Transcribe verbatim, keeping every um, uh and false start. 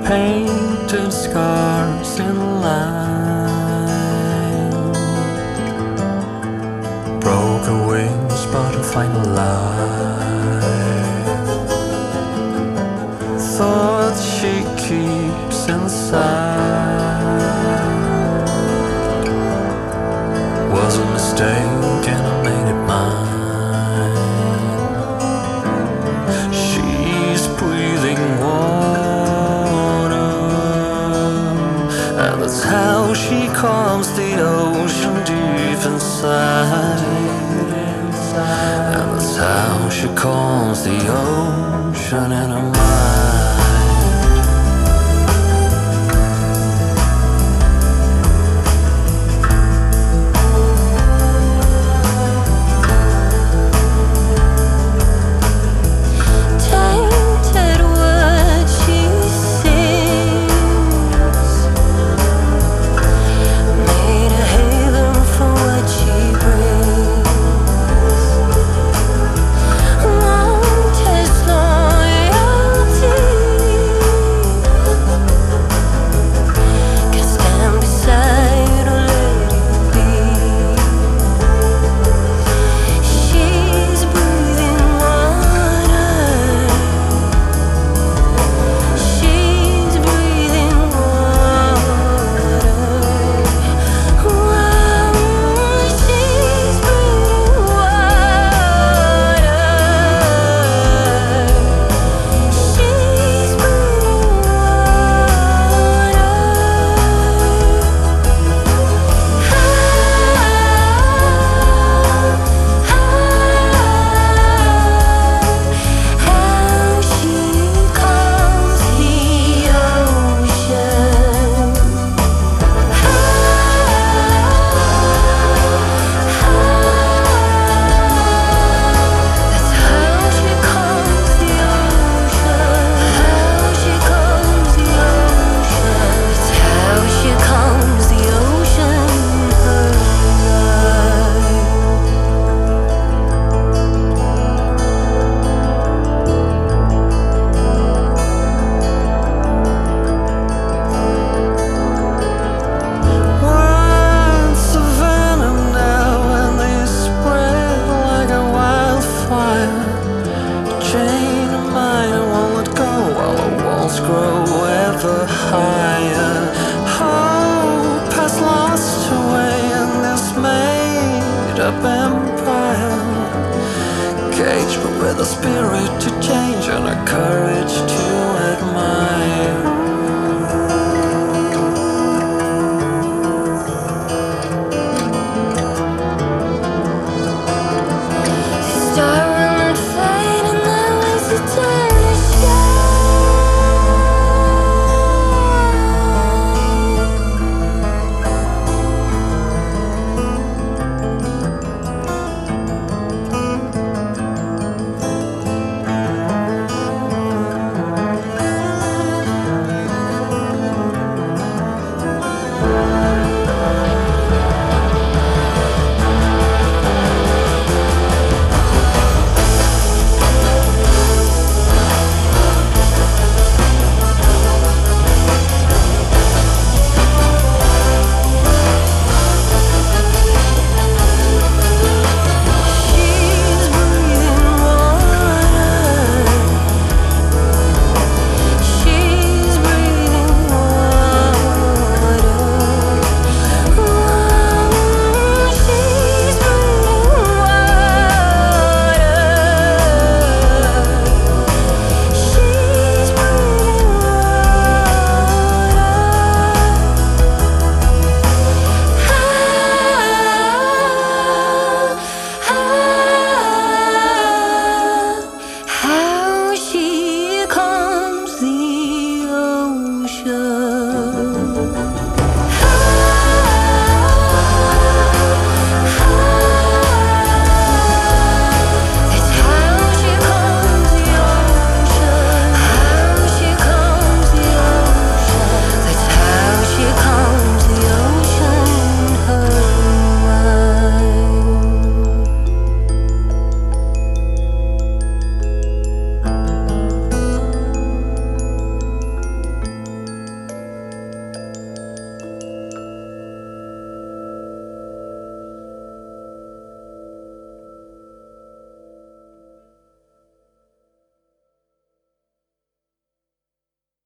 painted scars in line, broken wings but a final life, thoughts she keeps inside. Was a mistake and I made it mine. She's breathing water, and that's how she calms the ocean deep inside. And that's how she calms the ocean in her mind. Grow ever higher. Hope has lost her way in this made-up empire, caged but with a spirit to change and